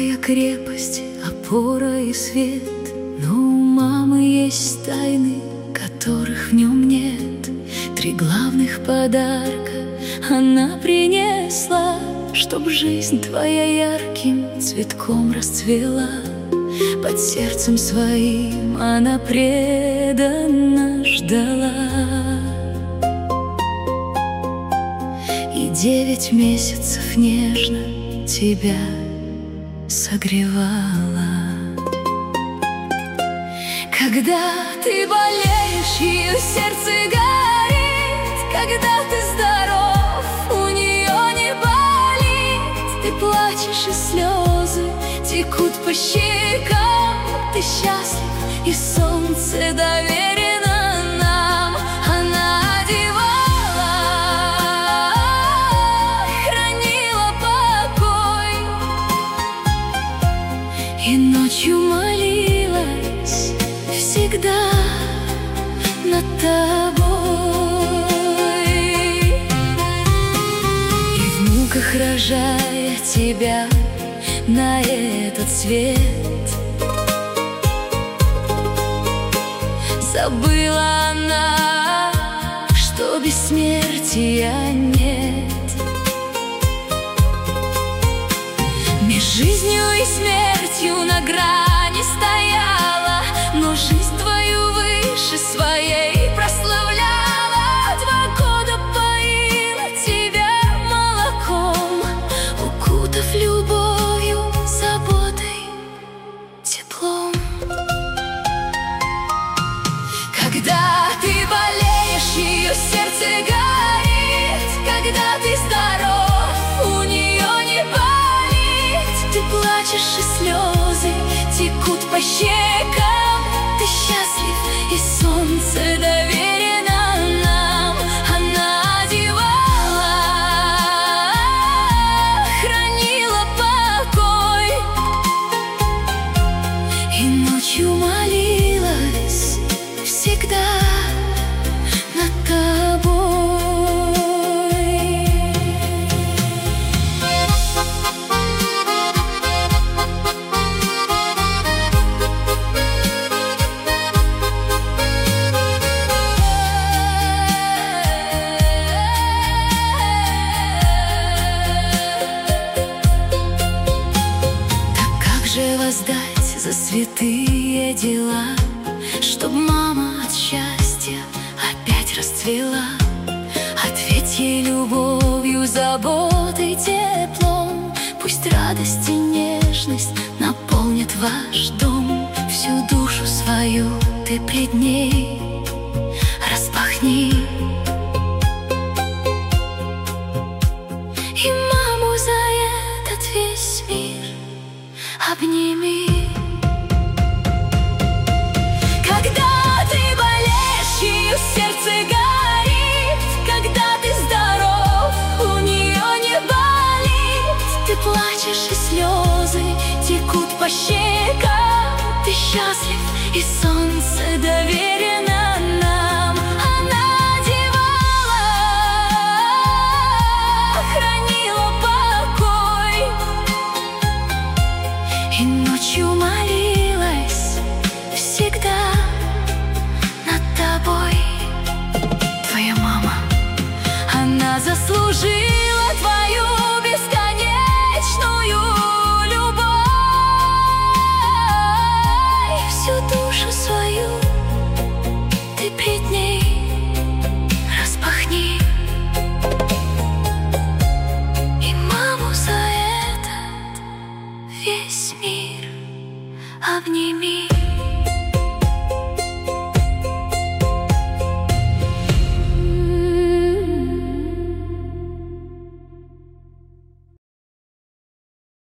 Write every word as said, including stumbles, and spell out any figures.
твоя крепость, опора и свет. Но у мамы есть тайны, которых в нем нет. Три главных подарка она принесла, чтоб жизнь твоя ярким цветком расцвела. Под сердцем своим она преданно ждала и девять месяцев нежно тебя согревала. Когда ты болеешь, ее сердце горит. Когда ты здоров, у нее не болит. Ты плачешь, и слезы текут по щекам. Ты счастлив, и солнце доверено нам. Она одевала, хранила покой и ночью молилась всегда над тобой. И в муках рожая тебя на этот свет забыла она, что бессмертия нет. Меж жизнью и смертью на грани стояла, но жизнь твою выше своей прославляла. Два года поила тебя молоком, укутав любовью, заботой, теплом. Когда ты болеешь, ее сердце горит. Когда ты здоров, у нее не болит. Ты плачешь, и слезы текут по щекам. Ты счастлив, и солнце доверено нам. Она одевала, хранила покой и ночью молилась всегда над тобой. Воздать за святые дела, чтоб мама от счастья опять расцвела. Ответь ей любовью, заботой, теплом. Пусть радость и нежность наполнят ваш дом. Всю душу свою ты пред ней распахни и маму за этот весь мир обними. Когда ты болеешь, ее сердце горит. Когда ты здоров, у нее не болит. Ты плачешь, и слезы текут по щекам. Ты счастлив, и солнце доверено нам. Она одевала, хранила покой и ночью молилась всегда над тобой. Твоя мама, она заслужила твою бесконечную любовь. Всю душу свою ты пред ней распахни и маму за этот весь мир обними.